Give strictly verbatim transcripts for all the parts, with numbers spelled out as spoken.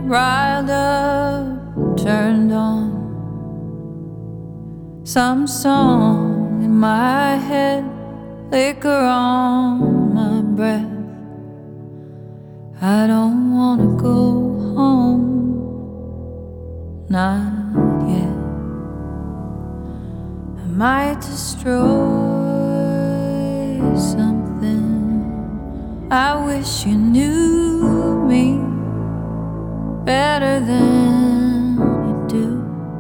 riled up, turned on some song in my head, liquor on my breath. I don't wanna go home, not yet. I might destroy something. I wish you knew me better than you do.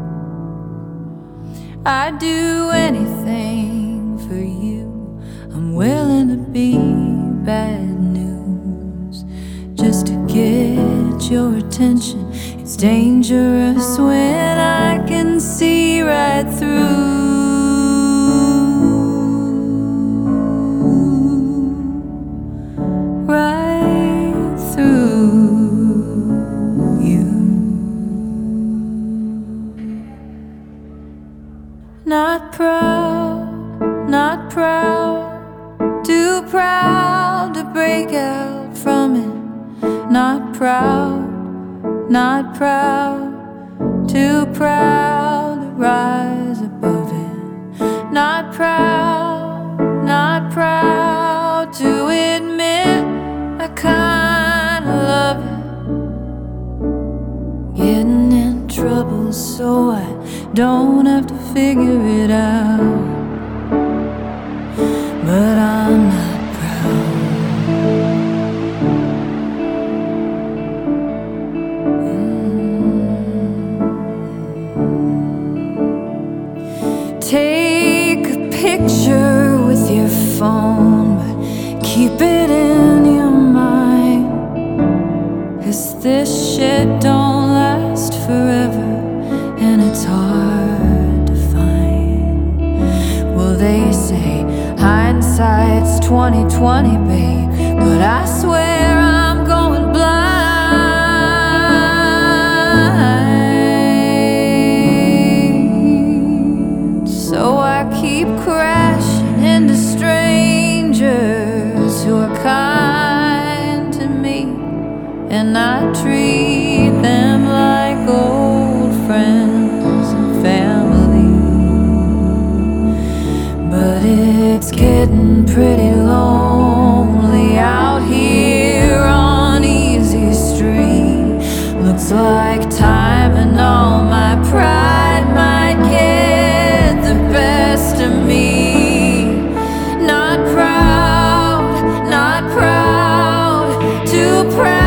I'd do anything for you. I'm willing to be bad news just to get your attention. It's dangerous when I can see right through. Right through you. Not proud, not proud, too proud to break out from it. Not proud, not proud, too proud to rise above it. Not proud, not proud to admit I kinda love it. Getting in trouble so I don't have to figure it out. But I'm not proud. mm. Take a picture with your phone, but keep it in your mind. 'Cause this shit don't last forever, and it's hard to find. Well, they say hindsight's twenty twenty, babe, but I swear I'm going blind. So I keep crashing into strangers who are kind to me, and I treat them like old friends and family. But it's getting pretty lonely out here on Easy Street. Looks like time and all my pride might get the best of me. Not proud, not proud, too proud